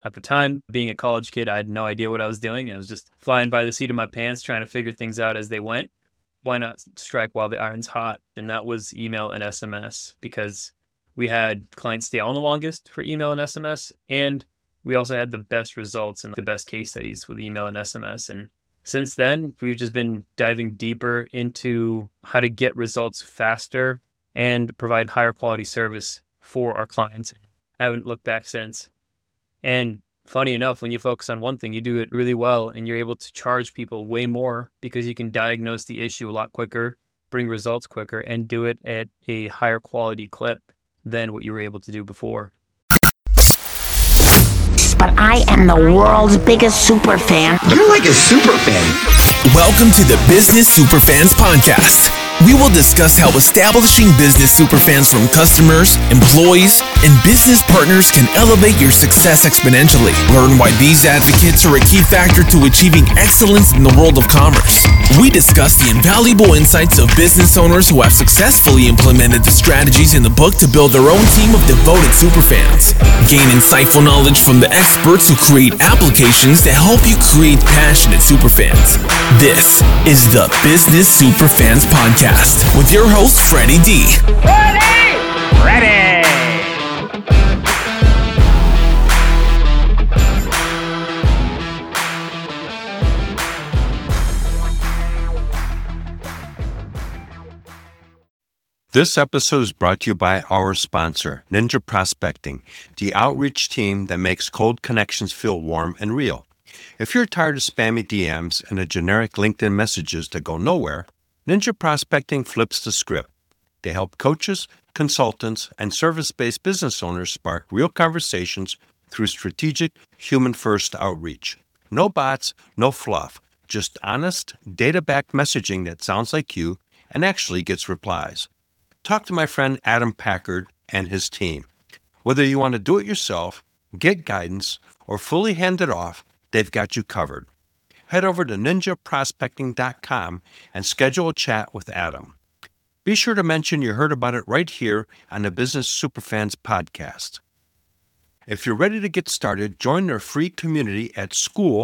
At the time, being a college kid, I had no idea what I was doing. I was just flying by the seat of my pants, trying to figure things out as they went. Why not strike while the iron's hot? And that was email and SMS, because we had clients stay on the longest for email and SMS. And we also had the best results and the best case studies with email and SMS. And since then, we've just been diving deeper into how to get results faster and provide higher quality service for our clients. I haven't looked back since. And funny enough, when you focus on one thing, you do it really well and you're able to charge people way more because you can diagnose the issue a lot quicker, bring results quicker, and do it at a higher quality clip than what you were able to do before. But I am the world's biggest super fan. You're like a super fan. Welcome to the Business Superfans Podcast. We will discuss how establishing business superfans from customers, employees, and business partners can elevate your success exponentially. Learn why these advocates are a key factor to achieving excellence in the world of commerce. We discuss the invaluable insights of business owners who have successfully implemented the strategies in the book to build their own team of devoted superfans. Gain insightful knowledge from the experts who create applications that help you create passionate superfans. This is the Business Superfans Podcast with your host, Freddie D. Ready! This episode is brought to you by our sponsor, Ninja Prospecting, the outreach team that makes cold connections feel warm and real. If you're tired of spammy DMs and the generic LinkedIn messages that go nowhere, Ninja Prospecting flips the script. They help coaches, consultants, and service-based business owners spark real conversations through strategic, human-first outreach. No bots, no fluff, just honest, data-backed messaging that sounds like you and actually gets replies. Talk to my friend Adam Packard and his team. Whether you want to do it yourself, get guidance, or fully hand it off, they've got you covered. Head over to ninjaprospecting.com and schedule a chat with Adam. Be sure to mention you heard about it right here on the Business Superfans podcast. If you're ready to get started, join their free community at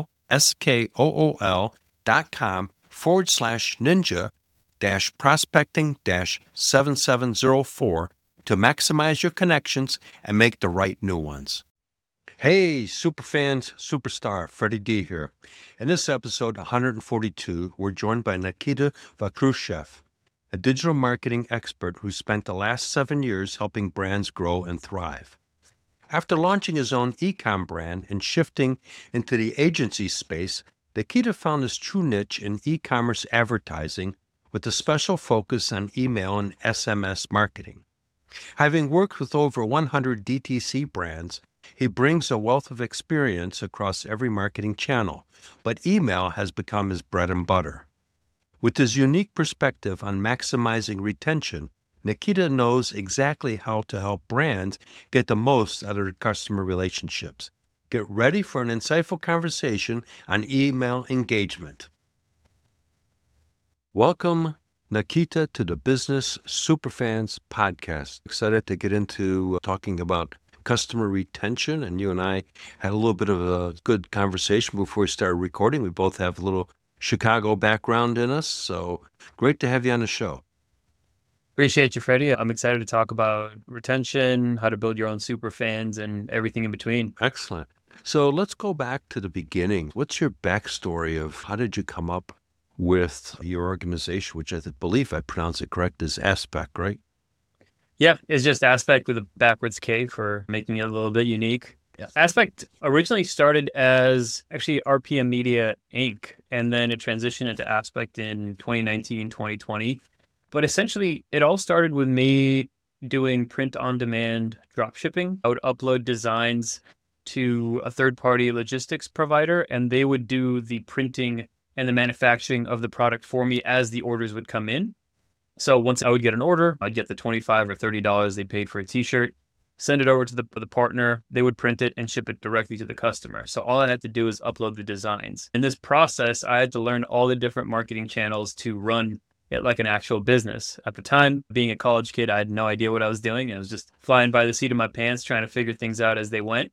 school.com/ninja-prospecting-7704 to maximize your connections and make the right new ones. Hey, superfans, superstar, Freddie D here. In this episode 142, we're joined by Nikita Vakrushev, a digital marketing expert who spent the last 7 years helping brands grow and thrive. After launching his own e-com brand and shifting into the agency space, Nikita found his true niche in e-commerce advertising with a special focus on email and SMS marketing. Having worked with over 100 DTC brands, he brings a wealth of experience across every marketing channel, but email has become his bread and butter. With his unique perspective on maximizing retention, Nikita knows exactly how to help brands get the most out of their customer relationships. Get ready for an insightful conversation on email engagement. Welcome, Nikita, to the Business Superfans podcast. Excited to get into talking about customer retention, and you and I had a little bit of a good conversation before we started recording. We both have a little Chicago background in us, so great to have you on the show. Appreciate you, Freddie. I'm excited to talk about retention, how to build your own super fans, and everything in between. Excellent. So let's go back to the beginning. What's your backstory of how did you come up with your organization, which I believe I pronounce it correct, is Aspect, right? Yeah, it's just Aspect with a backwards K for making it a little bit unique. Yeah. Aspect originally started as actually RPM Media Inc., and then it transitioned into Aspect in 2019, 2020. But essentially, it all started with me doing print-on-demand dropshipping. I would upload designs to a third-party logistics provider, and they would do the printing and the manufacturing of the product for me as the orders would come in. So once I would get an order, I'd get the $25 or $30 they paid for a t-shirt, send it over to the partner, they would print it and ship it directly to the customer. So all I had to do is upload the designs. In this process, I had to learn all the different marketing channels to run it like an actual business. At the time, being a college kid, I had no idea what I was doing. I was just flying by the seat of my pants, trying to figure things out as they went.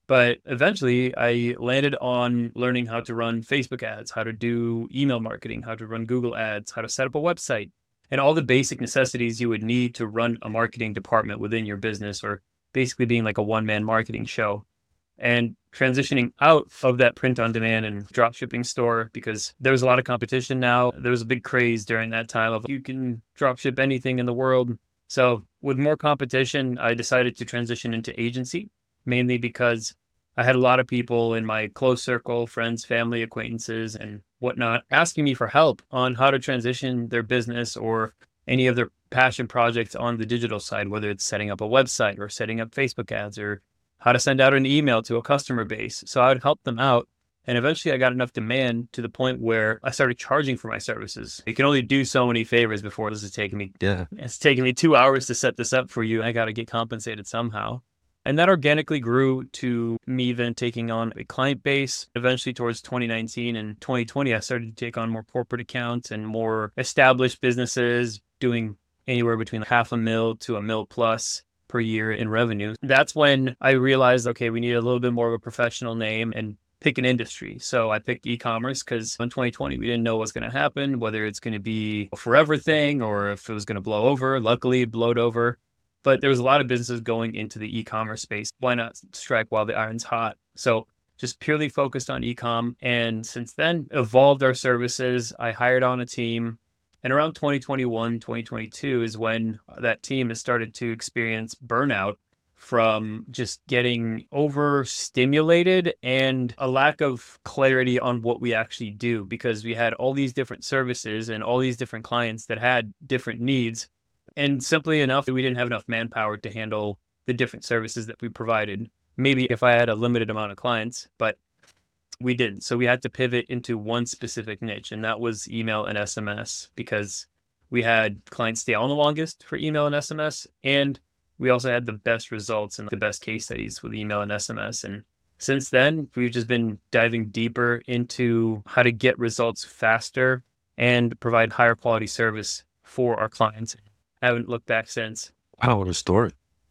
But eventually I landed on learning how to run Facebook ads, how to do email marketing, how to run Google ads, how to set up a website, and all the basic necessities you would need to run a marketing department within your business, or basically being like a one-man marketing show. And transitioning out of that print on demand and drop shipping store, because there was a lot of competition now. There was a big craze during that time of you can drop ship anything in the world. So with more competition, I decided to transition into agency, mainly because I had a lot of people in my close circle, friends, family, acquaintances, and whatnot, asking me for help on how to transition their business or any of their passion projects on the digital side, whether it's setting up a website or setting up Facebook ads or how to send out an email to a customer base. So I would help them out. And eventually I got enough demand to the point where I started charging for my services. You can only do so many favors before this is taking me. Yeah. It's taking me 2 hours to set this up for you. I got to get compensated somehow. And that organically grew to me then taking on a client base. Eventually towards 2019 and 2020, I started to take on more corporate accounts and more established businesses doing anywhere between $500,000 to $1 million plus per year in revenue. That's when I realized, okay, we need a little bit more of a professional name and pick an industry. So I picked e-commerce because in 2020, we didn't know what's going to happen, whether it's going to be a forever thing or if it was going to blow over. Luckily, it blowed over. But there was a lot of businesses going into the e-commerce space. Why not strike while the iron's hot? So just purely focused on e-com. And since then, evolved our services. I hired on a team. And around 2021, 2022 is when that team has started to experience burnout from just getting overstimulated and a lack of clarity on what we actually do, because we had all these different services and all these different clients that had different needs. And simply enough, we didn't have enough manpower to handle the different services that we provided. Maybe if I had a limited amount of clients, but we didn't. So we had to pivot into one specific niche, and that was email and SMS, because we had clients stay on the longest for email and SMS, and we also had the best results and the best case studies with email and SMS. And since then, we've just been diving deeper into how to get results faster and provide higher quality service for our clients. I haven't looked back since. Wow, what a story.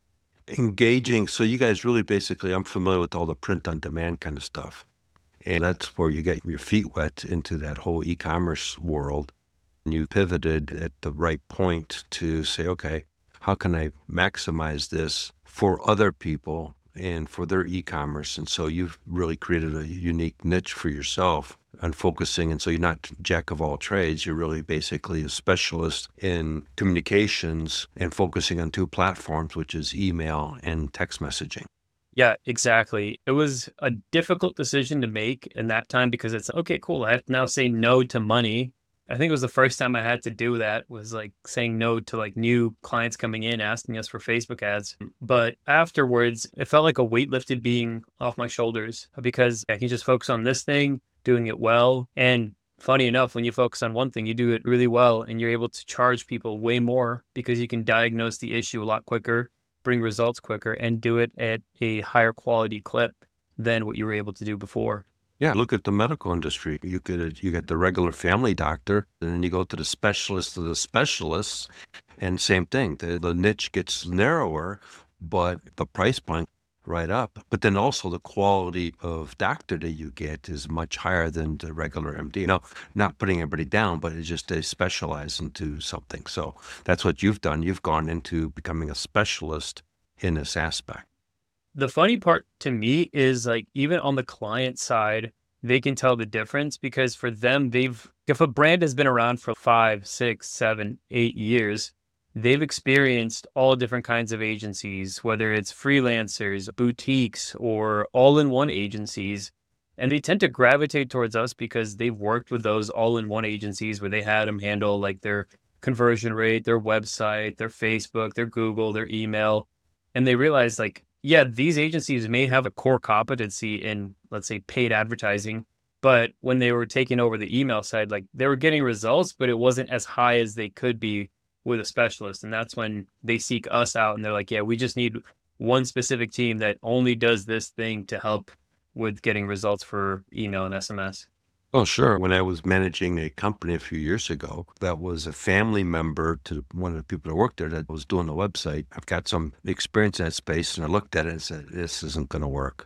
Engaging. So you guys really basically, I'm familiar with all the print on demand kind of stuff. And that's where you get your feet wet into that whole e-commerce world. And you pivoted at the right point to say, okay, how can I maximize this for other people and for their e-commerce? And so you've really created a unique niche for yourself on focusing. And so you're not jack of all trades. You're really basically a specialist in communications and focusing on two platforms, which is email and text messaging. Yeah, exactly. It was a difficult decision to make in that time because it's, okay, cool. I have to now say no to money. I think it was the first time I had to do that, was like saying no to like new clients coming in, asking us for Facebook ads. But afterwards, it felt like a weight lifted being off my shoulders, because I can just focus on this thing, doing it well. And funny enough, when you focus on one thing, you do it really well, and you're able to charge people way more because you can diagnose the issue a lot quicker, bring results quicker, and do it at a higher quality clip than what you were able to do before. Yeah, look at the medical industry. You get the regular family doctor, and then you go to the specialist of the specialists, and same thing. The niche gets narrower, but the price point right up. But then also the quality of doctor that you get is much higher than the regular MD. Now, not putting everybody down, but it's just they specialize into something. So that's what you've done. You've gone into becoming a specialist in this aspect. The funny part to me is, like, even on the client side, they can tell the difference, because for them, if a brand has been around for 5, 6, 7, 8 years, they've experienced all different kinds of agencies, whether it's freelancers, boutiques, or all-in-one agencies. And they tend to gravitate towards us because they've worked with those all-in-one agencies where they had them handle like their conversion rate, their website, their Facebook, their Google, their email. And they realize, like, yeah, these agencies may have a core competency in, let's say, paid advertising, but when they were taking over the email side, like, they were getting results, but it wasn't as high as they could be with a specialist. And that's when they seek us out, and they're like, yeah, we just need one specific team that only does this thing to help with getting results for email and SMS. Oh, sure. When I was managing a company a few years ago, that was a family member to one of the people that worked there that was doing the website. I've got some experience in that space, and I looked at it and said, this isn't going to work.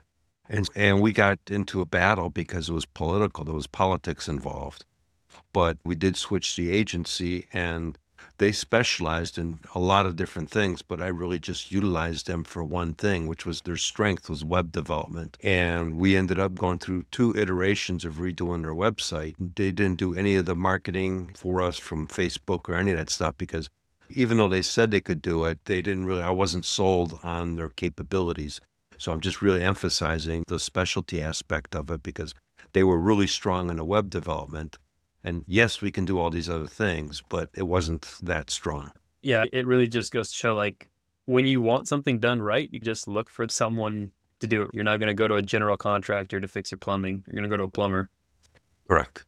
And we got into a battle because it was political. There was politics involved. But we did switch the agency, and they specialized in a lot of different things, but I really just utilized them for one thing, which was their strength was web development. And we ended up going through 2 iterations of redoing their website. They didn't do any of the marketing for us from Facebook or any of that stuff because even though they said they could do it, they didn't really, I wasn't sold on their capabilities. So I'm just really emphasizing the specialty aspect of it because they were really strong in the web development. And yes, we can do all these other things, but it wasn't that strong. Yeah, it really just goes to show like when you want something done right, you just look for someone to do it. You're not going to go to a general contractor to fix your plumbing. You're going to go to a plumber. Correct.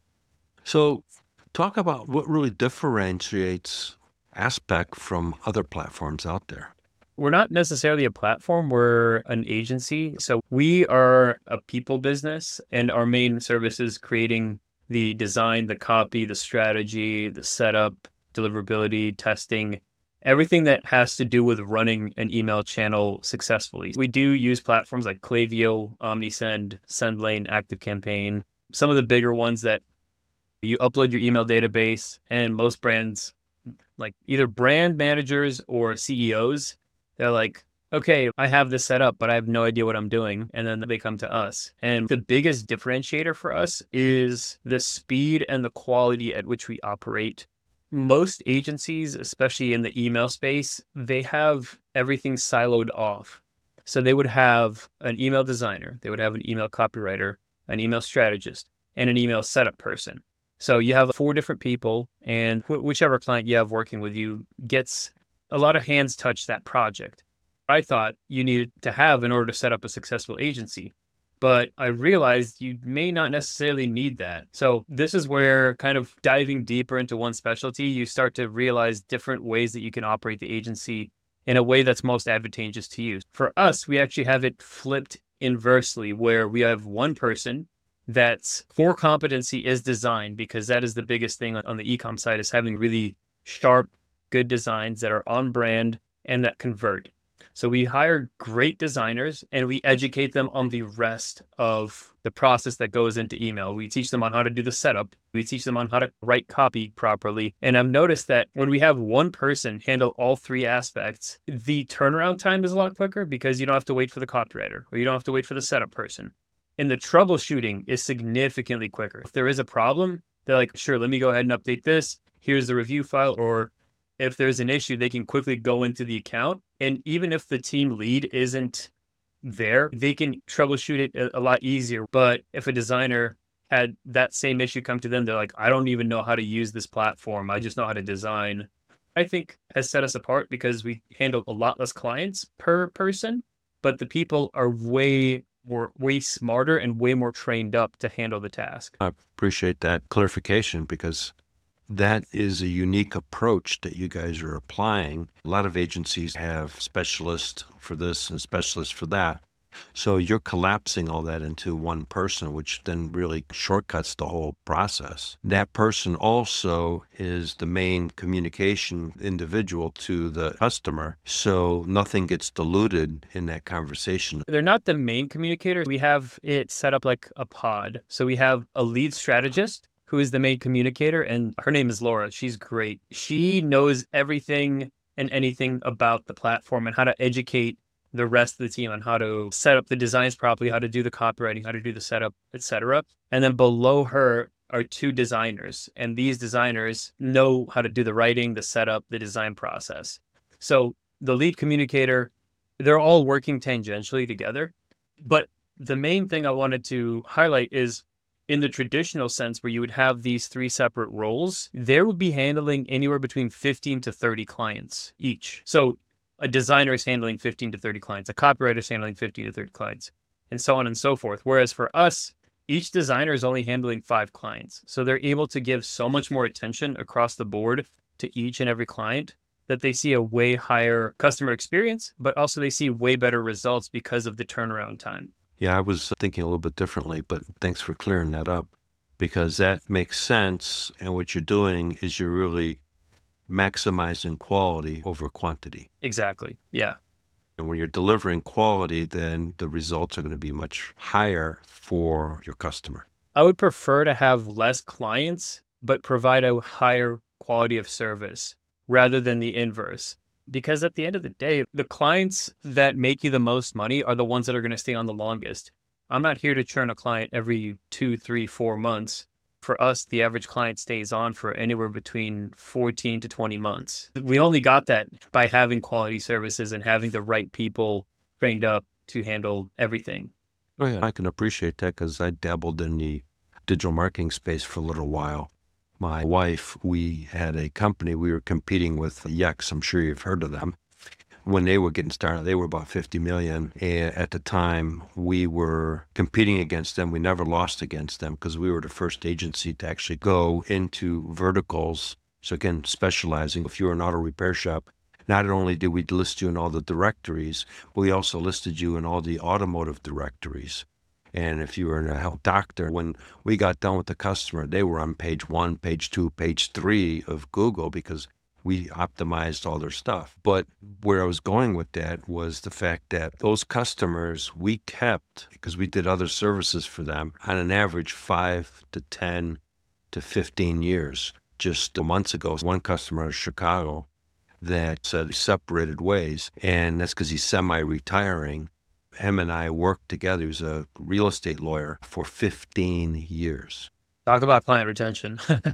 So talk about what really differentiates Aspect from other platforms out there. We're not necessarily a platform, we're an agency. So we are a people business, and our main service is creating the design, the copy, the strategy, the setup, deliverability, testing, everything that has to do with running an email channel successfully. We do use platforms like Klaviyo, OmniSend, SendLane, ActiveCampaign, some of the bigger ones that you upload your email database, and most brands, like either brand managers or CEOs, they're like, okay, I have this set up, but I have no idea what I'm doing. And then they come to us. And the biggest differentiator for us is the speed and the quality at which we operate. Most agencies, especially in the email space, they have everything siloed off. So they would have an email designer, they would have an email copywriter, an email strategist, and an email setup person. So you have 4 different people, and whichever client you have working with you gets a lot of hands touch that project. I thought you needed to have in order to set up a successful agency, but I realized you may not necessarily need that. So this is where, kind of diving deeper into one specialty, you start to realize different ways that you can operate the agency in a way that's most advantageous to you. For us, we actually have it flipped inversely, where we have one person that's core competency is design, because that is the biggest thing on the e-com side, is having really sharp, good designs that are on brand and that convert. So we hire great designers and we educate them on the rest of the process that goes into email. We teach them on how to do the setup. We teach them on how to write copy properly. And I've noticed that when we have one person handle all 3 aspects, the turnaround time is a lot quicker because you don't have to wait for the copywriter or you don't have to wait for the setup person. And the troubleshooting is significantly quicker. If there is a problem, they're like, sure, let me go ahead and update this. Here's the review file. Or if there's an issue, they can quickly go into the account. And even if the team lead isn't there, they can troubleshoot it a lot easier. But if a designer had that same issue come to them, they're like, I don't even know how to use this platform. I just know how to design. I think has set us apart because we handle a lot less clients per person, but the people are way smarter and way more trained up to handle the task. I appreciate that clarification because that is a unique approach that you guys are applying. A lot of agencies have specialists for this and specialists for that. So you're collapsing all that into one person, which then really shortcuts the whole process. That person also is the main communication individual to the customer, so nothing gets diluted in that conversation. They're not the main communicator. We have it set up like a pod. So we have a lead strategist who is the main communicator, and her name is Laura. She's great. She knows everything and anything about the platform and how to educate the rest of the team on how to set up the designs properly, how to do the copywriting, how to do the setup, etc. And then below her are 2 designers, and these designers know how to do the writing, the setup, the design process. So the lead communicator, they're all working tangentially together. But the main thing I wanted to highlight is, in the traditional sense where you would have these 3 separate roles, they would be handling anywhere between 15 to 30 clients each. So a designer is handling 15 to 30 clients, a copywriter is handling 15 to 30 clients, and so on and so forth. Whereas for us, each designer is only handling 5 clients. So they're able to give so much more attention across the board to each and every client that they see a way higher customer experience, but also they see way better results because of the turnaround time. Yeah, I was thinking a little bit differently, but thanks for clearing that up because that makes sense. And what you're doing is you're really maximizing quality over quantity. Exactly. Yeah. And when you're delivering quality, then the results are going to be much higher for your customer. I would prefer to have less clients, but provide a higher quality of service rather than the inverse. Because at the end of the day, the clients that make you the most money are the ones that are going to stay on the longest. I'm not here to churn a client every 2, 3, 4 months. For us, the average client stays on for anywhere between 14 to 20 months. We only got that by having quality services and having the right people trained up to handle everything. Oh, yeah, I can appreciate that because I dabbled in the digital marketing space for a little while. My wife, we had a company, we were competing with Yext. I'm sure you've heard of them. When they were getting started, they were about 50 million. And at the time, we were competing against them. We never lost against them because we were the first agency to actually go into verticals. So again, specializing. If you were an auto repair shop, not only did we list you in all the directories, but we also listed you in all the automotive directories. And if you were a health doctor, when we got done with the customer, they were on page 1, page 2, page 3 of Google because we optimized all their stuff. But where I was going with that was the fact that those customers we kept, because we did other services for them, on an average 5 to 10 to 15 years. Just months ago, one customer in Chicago that said separated ways, and that's because he's semi-retiring. Him and I worked together. He was a real estate lawyer for 15 years. Talk about client retention.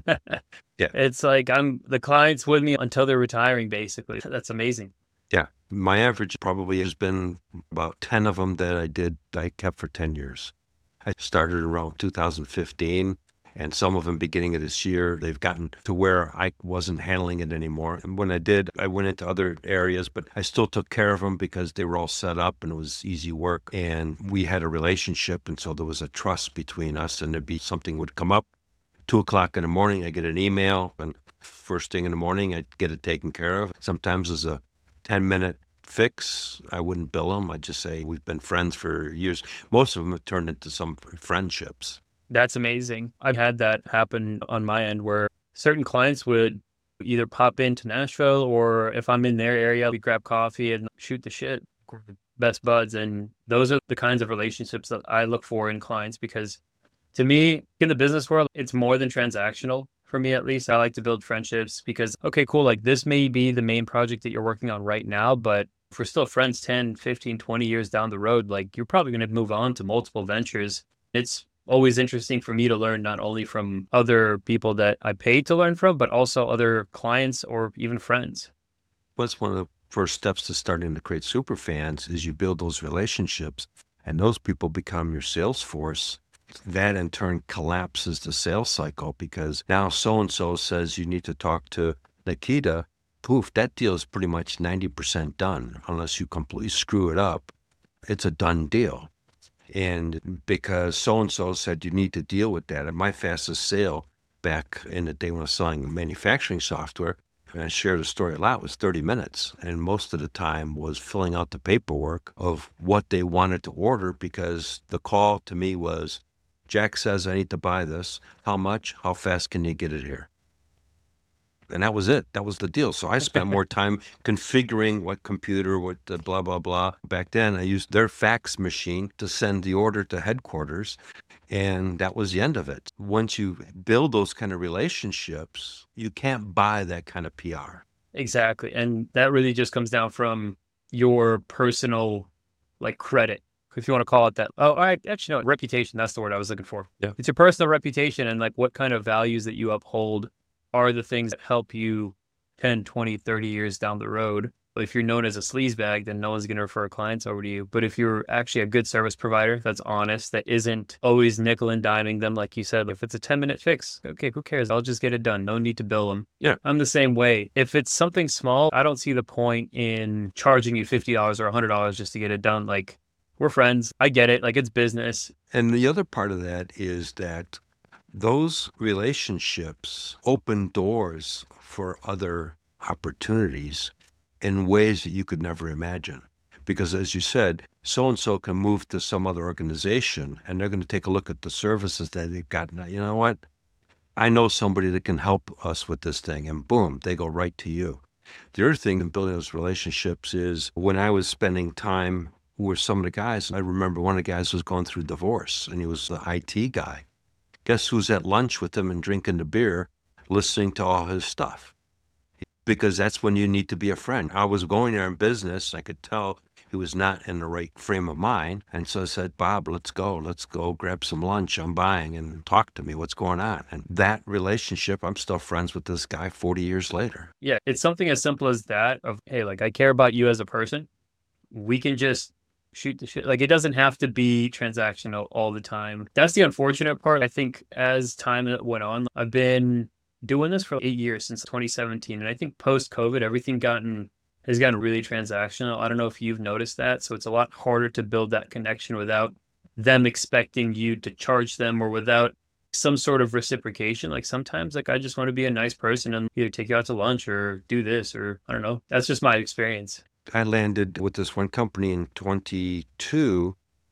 Yeah. It's like I'm the clients with me until they're retiring, basically. That's amazing. Yeah. My average probably has been about 10 of them that I kept for 10 years. I started around 2015, and some of them beginning of this year, they've gotten to where I wasn't handling it anymore. And when I did, I went into other areas, but I still took care of them because they were all set up and it was easy work. And we had a relationship. And so there was a trust between us, and there'd be something would come up. 2:00 in the morning, I get an email, and first thing in the morning, I'd get it taken care of. Sometimes it's a 10-minute fix. I wouldn't bill them. I'd just say, we've been friends for years. Most of them have turned into some friendships. That's amazing. I've had that happen on my end where certain clients would either pop into Nashville, or if I'm in their area, we grab coffee and shoot the shit. We're best buds. And those are the kinds of relationships that I look for in clients, because to me, in the business world, it's more than transactional. For me, at least, I like to build friendships because, okay, cool. Like this may be the main project that you're working on right now, but if we're still friends 10, 15, 20 years down the road, like you're probably going to move on to multiple ventures. It's always interesting for me to learn not only from other people that I paid to learn from, but also other clients or even friends. What's one of the first steps to starting to create super fans is you build those relationships, and those people become your sales force. That in turn collapses the sales cycle because now so-and-so says you need to talk to Nikita. Poof, that deal is pretty much 90% done. Unless you completely screw it up, it's a done deal. And because so-and-so said you need to deal with that, and my fastest sale back in the day when I was selling manufacturing software, and I share the story a lot, was 30 minutes. And most of the time was filling out the paperwork of what they wanted to order, because the call to me was, Jack says I need to buy this. How much? How fast can you get it here? And that was it. That was the deal. So I spent more time configuring what computer, what the blah, blah, blah. Back then, I used their fax machine to send the order to headquarters. And that was the end of it. Once you build those kind of relationships, you can't buy that kind of PR. Exactly. And that really just comes down from your personal credit, if you want to call it that. Oh, I actually, no, reputation. That's the word I was looking for. Yeah. It's your personal reputation, and what kind of values that you uphold are the things that help you 10, 20, 30 years down the road. If you're known as a sleazebag, then no one's going to refer clients over to you. But if you're actually a good service provider that's honest, that isn't always nickel and diming them, like you said, if it's a 10-minute fix, okay, who cares? I'll just get it done. No need to bill them. Yeah. I'm the same way. If it's something small, I don't see the point in charging you $50 or $100 just to get it done. We're friends. I get it. It's business. And the other part of that is that those relationships open doors for other opportunities in ways that you could never imagine. Because as you said, so-and-so can move to some other organization and they're going to take a look at the services that they've got. Now, you know what? I know somebody that can help us with this thing, and boom, they go right to you. The other thing in building those relationships is when I was spending time with some of the guys, I remember one of the guys was going through divorce and he was the IT guy. Guess who's at lunch with him and drinking the beer, listening to all his stuff? Because that's when you need to be a friend. I was going there in business. I could tell he was not in the right frame of mind. And so I said, Bob, let's go grab some lunch. I'm buying and talk to me. What's going on? And that relationship, I'm still friends with this guy 40 years later. Yeah, it's something as simple as that of, hey, like I care about you as a person. We can just shoot the shit. Like it doesn't have to be transactional all the time. That's the unfortunate part. I think as time went on, I've been doing this for 8 years since 2017. And I think post-COVID, everything has gotten really transactional. I don't know if you've noticed that. So it's a lot harder to build that connection without them expecting you to charge them or without some sort of reciprocation. Like sometimes like I just want to be a nice person and either take you out to lunch or do this or I don't know. That's just my experience. I landed with this one company in 22.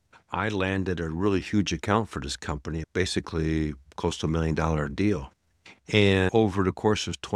I landed a really huge account for this company, basically close to $1 million deal. And over the course of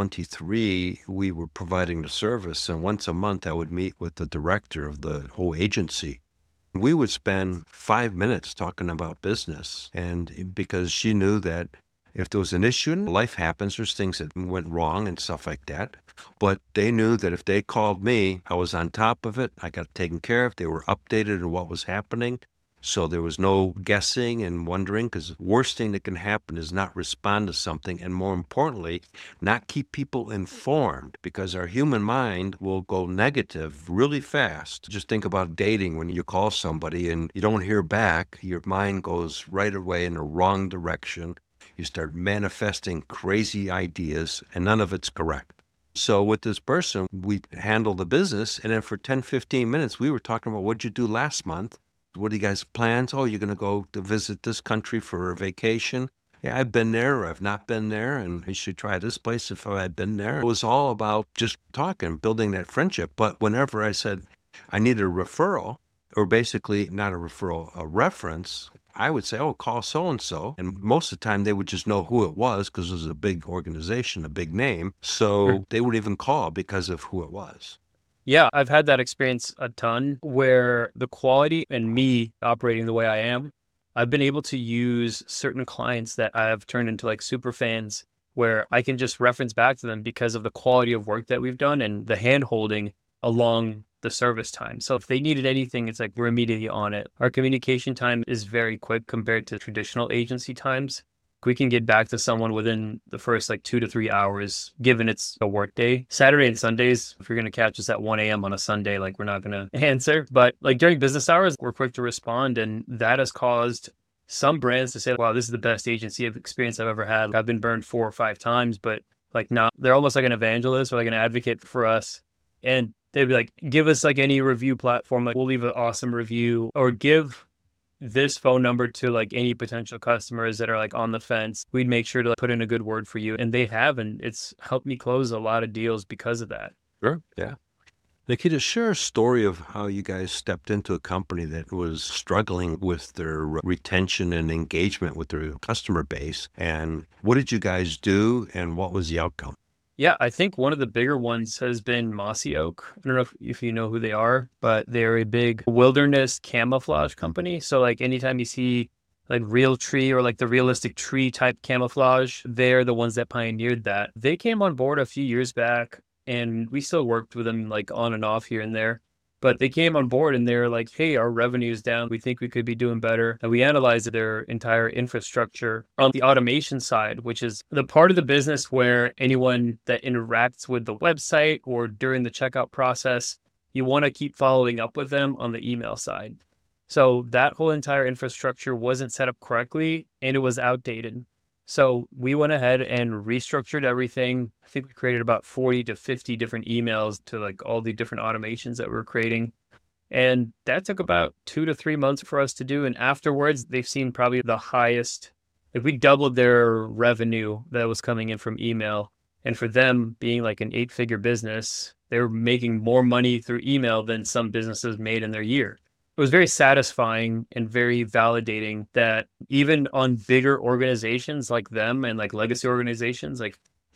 23, we were providing the service. And once a month, I would meet with the director of the whole agency. We would spend 5 minutes talking about business. And because she knew that if there was an issue, and life happens, there's things that went wrong and stuff like that. But they knew that if they called me, I was on top of it. I got it taken care of. They were updated on what was happening. So there was no guessing and wondering, because the worst thing that can happen is not respond to something. And more importantly, not keep people informed, because our human mind will go negative really fast. Just think about dating. When you call somebody and you don't hear back, your mind goes right away in the wrong direction. You start manifesting crazy ideas and none of it's correct. So with this person, we handled the business. And then for 10, 15 minutes, we were talking about what'd you do last month? What are you guys' plans? Oh, you're going to go to visit this country for a vacation? Yeah, I've been there or I've not been there, and you should try this place if I'd been there. It was all about just talking, building that friendship. But whenever I said I needed a referral, or basically not a referral, a reference, I would say, oh, call so-and-so. And most of the time they would just know who it was because it was a big organization, a big name. So they would even call because of who it was. Yeah, I've had that experience a ton where the quality and me operating the way I am, I've been able to use certain clients that I've turned into like super fans where I can just reference back to them because of the quality of work that we've done and the hand holding along the service time. So if they needed anything, it's like we're immediately on it. Our communication time is very quick compared to traditional agency times. We can get back to someone within the first like 2 to 3 hours, given it's a work day. Saturday and Sundays, if you're going to catch us at 1 a.m. on a Sunday, like we're not going to answer. But like during business hours, we're quick to respond. And that has caused some brands to say, wow, this is the best agency experience I've ever had. I've been burned 4 or 5 times, but like not, they're almost like an evangelist or like an advocate for us. And they'd be like, give us like any review platform. Like we'll leave an awesome review or give this phone number to like any potential customers that are like on the fence. We'd make sure to like, put in a good word for you. And they have, and it's helped me close a lot of deals because of that. Sure. Yeah. Nikita, share a story of how you guys stepped into a company that was struggling with their retention and engagement with their customer base. And what did you guys do and what was the outcome? Yeah, I think one of the bigger ones has been Mossy Oak. I don't know if you know who they are, but they're a big wilderness camouflage company. So like anytime you see like real tree or like the realistic tree type camouflage, they're the ones that pioneered that. They came on board a few years back and we still worked with them like on and off here and there. But they came on board and they're like, hey, our revenue's down. We think we could be doing better. And we analyzed their entire infrastructure on the automation side, which is the part of the business where anyone that interacts with the website or during the checkout process, you want to keep following up with them on the email side. So that whole entire infrastructure wasn't set up correctly and it was outdated. So we went ahead and restructured everything. I think we created about 40 to 50 different emails to like all the different automations that we were creating. And that took about 2 to 3 months for us to do. And afterwards, they've seen probably the highest, like we doubled their revenue that was coming in from email. And for them being like an 8-figure business, they were making more money through email than some businesses made in their year. It was very satisfying and very validating that even on bigger organizations like them and like legacy organizations, like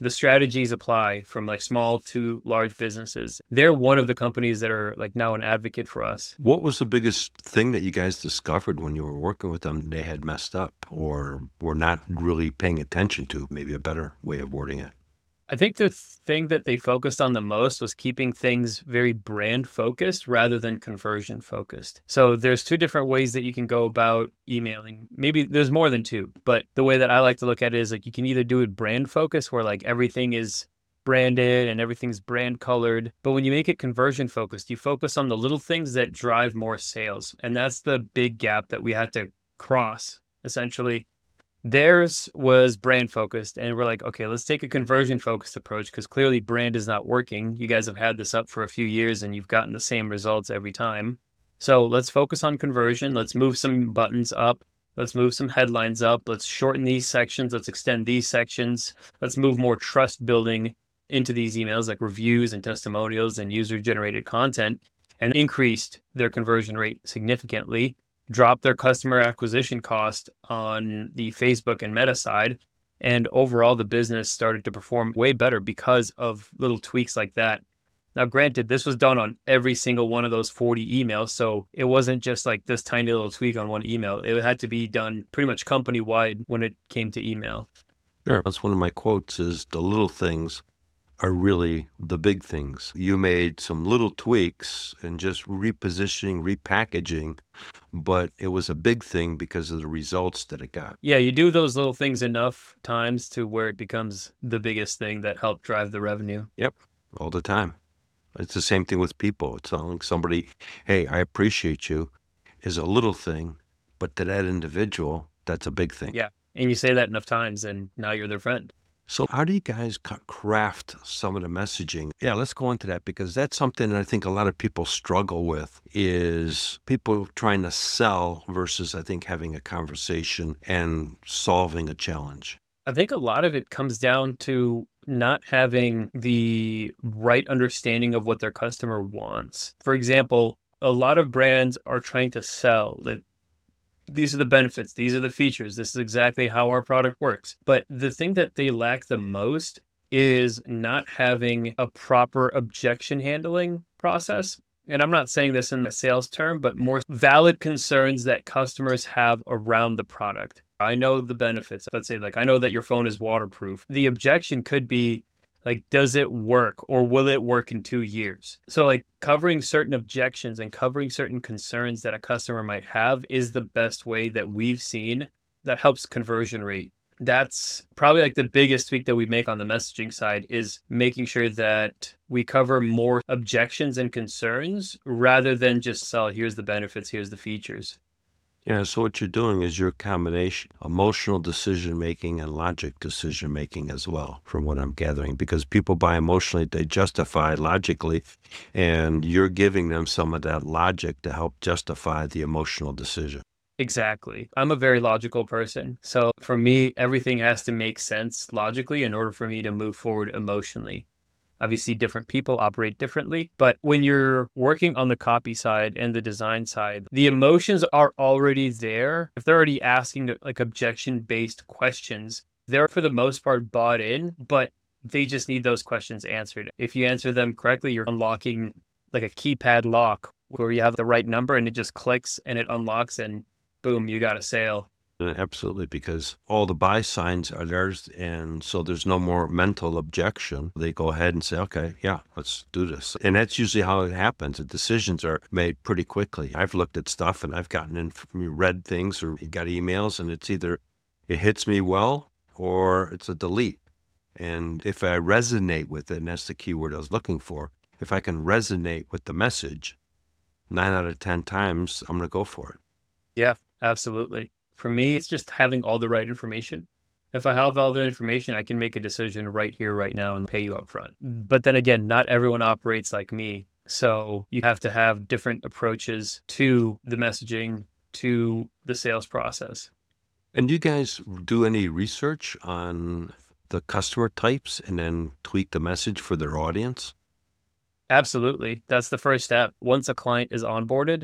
the strategies apply from like small to large businesses. They're one of the companies that are like now an advocate for us. What was the biggest thing that you guys discovered when you were working with them they had messed up or were not really paying attention to? Maybe a better way of wording it. I think the thing that they focused on the most was keeping things very brand focused rather than conversion focused. So there's two different ways that you can go about emailing. Maybe there's more than two, but the way that I like to look at it is like you can either do it brand focused where like everything is branded and everything's brand colored. But when you make it conversion focused, you focus on the little things that drive more sales. And that's the big gap that we had to cross essentially. Theirs was brand focused, and we're like, okay, let's take a conversion focused approach because clearly brand is not working. You guys have had this up for a few years and you've gotten the same results every time. So let's focus on conversion. Let's move some buttons up. Let's move some headlines up. Let's shorten these sections. Let's extend these sections. Let's move more trust building into these emails like reviews and testimonials and user generated content, and increased their conversion rate significantly. Drop their customer acquisition cost on the Facebook and Meta side. And overall, the business started to perform way better because of little tweaks like that. Now, granted, this was done on every single one of those 40 emails. So it wasn't just like this tiny little tweak on one email. It had to be done pretty much company wide when it came to email. Sure. That's one of my quotes is the little things are really the big things. You made some little tweaks and just repositioning, repackaging, but it was a big thing because of the results that it got. Yeah, you do those little things enough times to where it becomes the biggest thing that helped drive the revenue. Yep, all the time. It's the same thing with people. It's telling somebody, hey, I appreciate you is a little thing, but to that individual, that's a big thing. Yeah, and you say that enough times and now you're their friend. So how do you guys craft some of the messaging? Yeah, let's go into that because that's something that I think a lot of people struggle with is people trying to sell versus I think having a conversation and solving a challenge. I think a lot of it comes down to not having the right understanding of what their customer wants. For example, a lot of brands are trying to sell that these are the benefits, these are the features, this is exactly how our product works. But the thing that they lack the most is not having a proper objection handling process. And I'm not saying this in a sales term, but more valid concerns that customers have around the product. I know the benefits. Let's say like, I know that your phone is waterproof. The objection could be like, does it work or will it work in 2 years? So like covering certain objections and covering certain concerns that a customer might have is the best way that we've seen that helps conversion rate. That's probably like the biggest tweak that we make on the messaging side is making sure that we cover more objections and concerns rather than just sell, here's the benefits, here's the features. Yeah, so what you're doing is your combination emotional decision making and logic decision making as well, from what I'm gathering, because people buy emotionally, they justify logically, and you're giving them some of that logic to help justify the emotional decision. Exactly. I'm a very logical person. So for me, everything has to make sense logically in order for me to move forward emotionally. Obviously, different people operate differently, but when you're working on the copy side and the design side, the emotions are already there. If they're already asking like objection-based questions, they're for the most part bought in, but they just need those questions answered. If you answer them correctly, you're unlocking like a keypad lock where you have the right number and it just clicks and it unlocks and boom, you got a sale. Absolutely, because all the buy signs are theirs, and so there's no more mental objection. They go ahead and say, okay, yeah, let's do this. And that's usually how it happens. The decisions are made pretty quickly. I've looked at stuff and I've gotten in, read things or got emails, and it's either it hits me well or it's a delete. And if I resonate with it, and that's the key word I was looking for, if I can resonate with the message, 9 out of 10 times, I'm going to go for it. Yeah, absolutely. For me, it's just having all the right information. If I have all the information, I can make a decision right here, right now, and pay you up front. But then again, not everyone operates like me. So you have to have different approaches to the messaging, to the sales process. And do you guys do any research on the customer types and then tweak the message for their audience? Absolutely. That's the first step. Once a client is onboarded,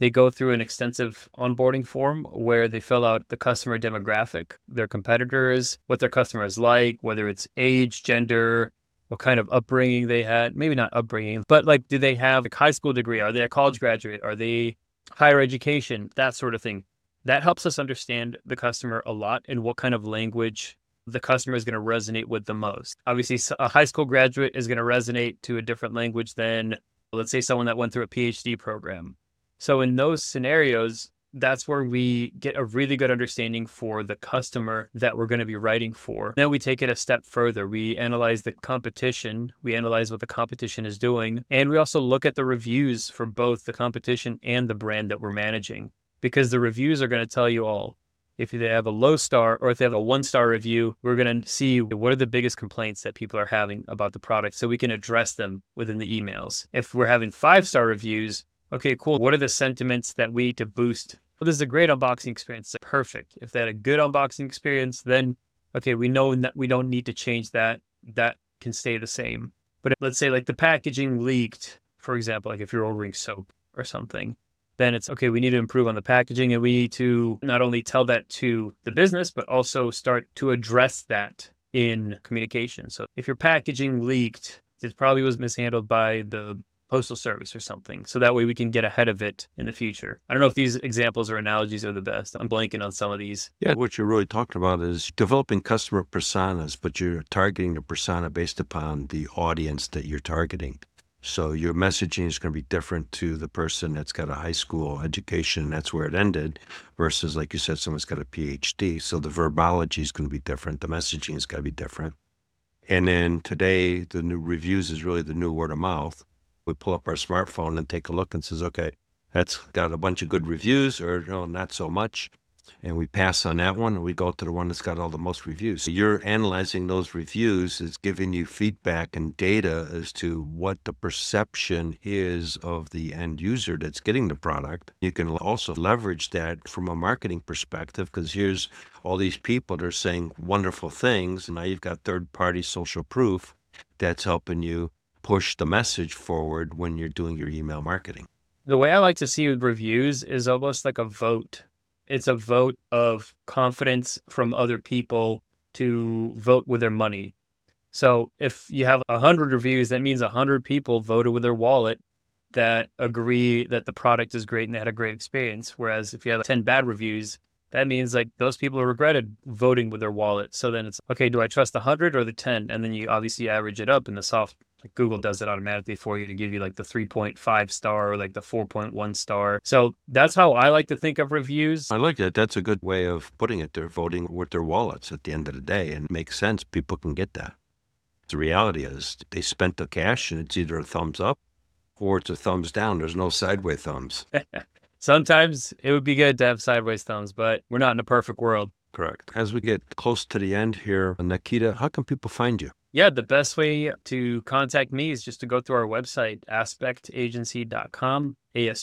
They go through an extensive onboarding form where they fill out the customer demographic, their competitors, what their customer is like, whether it's age, gender, what kind of upbringing they had. Maybe not upbringing, but like, do they have a high school degree? Are they a college graduate? Are they higher education? That sort of thing. That helps us understand the customer a lot and what kind of language the customer is going to resonate with the most. Obviously, a high school graduate is going to resonate to a different language than, let's say, someone that went through a PhD program. So in those scenarios, that's where we get a really good understanding for the customer that we're going to be writing for. Then we take it a step further. We analyze the competition. We analyze what the competition is doing. And we also look at the reviews for both the competition and the brand that we're managing, because the reviews are going to tell you all. If they have a low star or if they have a 1-star review, we're going to see what are the biggest complaints that people are having about the product so we can address them within the emails. If we're having 5-star reviews, okay, cool. What are the sentiments that we need to boost? Well, this is a great unboxing experience. Perfect. If they had a good unboxing experience, then, okay, we know that we don't need to change that. That can stay the same. But let's say like the packaging leaked, for example, like if you're ordering soap or something, then it's, okay, we need to improve on the packaging and we need to not only tell that to the business, but also start to address that in communication. So if your packaging leaked, it probably was mishandled by the postal service or something. So that way we can get ahead of it in the future. I don't know if these examples or analogies are the best. I'm blanking on some of these. Yeah, what you're really talking about is developing customer personas, but you're targeting the persona based upon the audience that you're targeting. So your messaging is going to be different to the person that's got a high school education, and that's where it ended, versus, like you said, someone's got a PhD. So the verbology is going to be different. The messaging is going to be different. And then today, the new reviews is really the new word of mouth. We pull up our smartphone and take a look and says, okay, that's got a bunch of good reviews, or no, not so much. And we pass on that one and we go to the one that's got all the most reviews. So you're analyzing those reviews, is giving you feedback and data as to what the perception is of the end user that's getting the product. You can also leverage that from a marketing perspective, because here's all these people that are saying wonderful things. And now you've got third-party social proof that's helping you push the message forward when you're doing your email marketing. The way I like to see reviews is almost like a vote. It's a vote of confidence from other people to vote with their money. So if you have 100 reviews, that means 100 people voted with their wallet that agree that the product is great and they had a great experience. Whereas if you have 10 bad reviews, that means like those people regretted voting with their wallet. So then it's, okay, do I trust the 100 or the 10? And then you obviously average it up in the soft. Like Google does it automatically for you to give you like the 3.5 star or like the 4.1 star. So that's how I like to think of reviews. I like that. That's a good way of putting it. They're voting with their wallets at the end of the day, and it makes sense. People can get that. The reality is they spent the cash and it's either a thumbs up or it's a thumbs down. There's no sideways thumbs. Sometimes it would be good to have sideways thumbs, but we're not in a perfect world. Correct. As we get close to the end here, Nikita, how can people find you? Yeah, the best way to contact me is just to go through our website, aspectagency.com,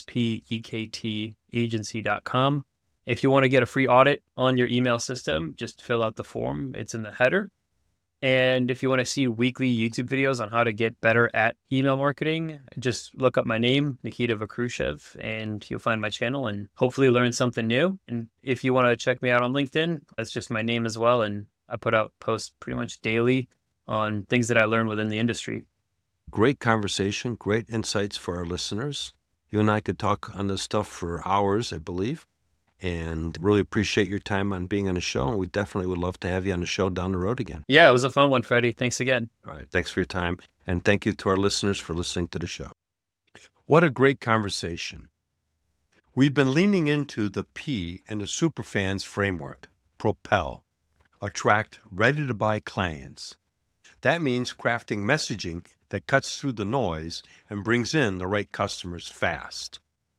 ASPEKT agency.com. If you want to get a free audit on your email system, just fill out the form. It's in the header. And if you want to see weekly YouTube videos on how to get better at email marketing, just look up my name, Nikita Vakrushev, and you'll find my channel and hopefully learn something new. And if you want to check me out on LinkedIn, that's just my name as well. And I put out posts pretty much daily on things that I learned within the industry. Great conversation, great insights for our listeners. You and I could talk on this stuff for hours, I believe, and really appreciate your time on being on the show. And we definitely would love to have you on the show down the road again. Yeah, it was a fun one, Freddie. Thanks again. All right. Thanks for your time. And thank you to our listeners for listening to the show. What a great conversation. We've been leaning into the P in the Superfans framework, Propel, attract ready-to-buy clients. That means crafting messaging that cuts through the noise and brings in the right customers fast.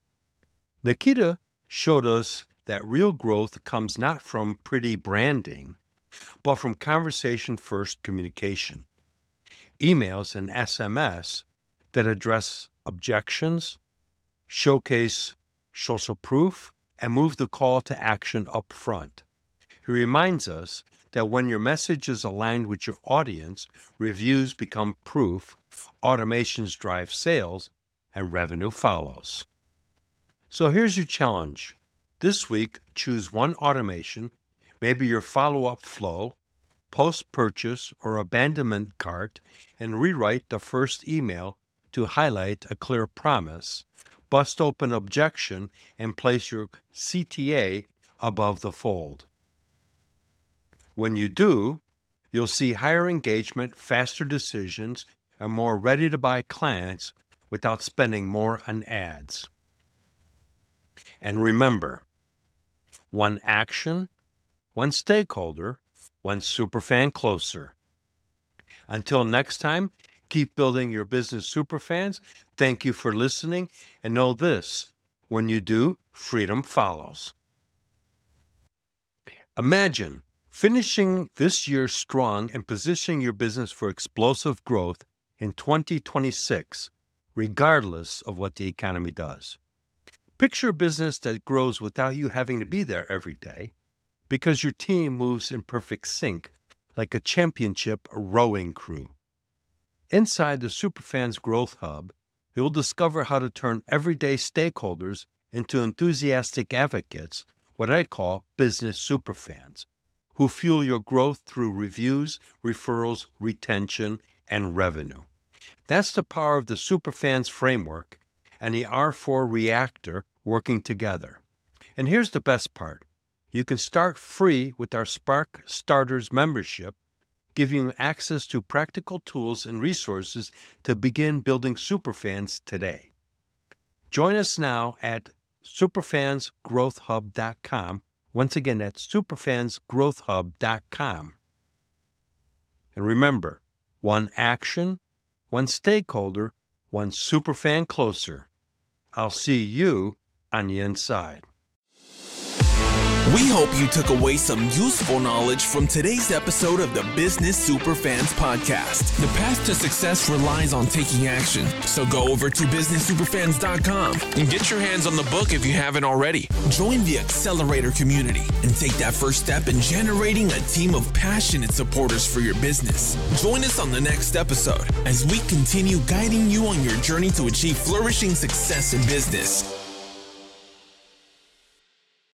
Nikita showed us that real growth comes not from pretty branding, but from conversation-first communication. Emails and SMS that address objections, showcase social proof, and move the call to action up front. He reminds us that when your message is aligned with your audience, reviews become proof, automations drive sales, and revenue follows. So here's your challenge. This week, choose one automation, maybe your follow-up flow, post-purchase or abandonment cart, and rewrite the first email to highlight a clear promise, bust open objection, and place your CTA above the fold. When you do, you'll see higher engagement, faster decisions, and more ready-to-buy clients without spending more on ads. And remember, one action, one stakeholder, one superfan closer. Until next time, keep building your business superfans. Thank you for listening, and know this: when you do, freedom follows. Imagine finishing this year strong and positioning your business for explosive growth in 2026, regardless of what the economy does. Picture a business that grows without you having to be there every day, because your team moves in perfect sync like a championship rowing crew. Inside the Superfans Growth Hub, you'll discover how to turn everyday stakeholders into enthusiastic advocates, what I call business superfans, who fuel your growth through reviews, referrals, retention, and revenue. That's the power of the Superfans framework and the R4 reactor working together. And here's the best part. You can start free with our Spark Starters membership, giving you access to practical tools and resources to begin building superfans today. Join us now at superfansgrowthhub.com. Once again, that's superfansgrowthhub.com. And remember, one action, one stakeholder, one superfan closer. I'll see you on the inside. We hope you took away some useful knowledge from today's episode of the Business Superfans Podcast. The path to success relies on taking action. So go over to businesssuperfans.com and get your hands on the book if you haven't already. Join the Accelerator community and take that first step in generating a team of passionate supporters for your business. Join us on the next episode as we continue guiding you on your journey to achieve flourishing success in business.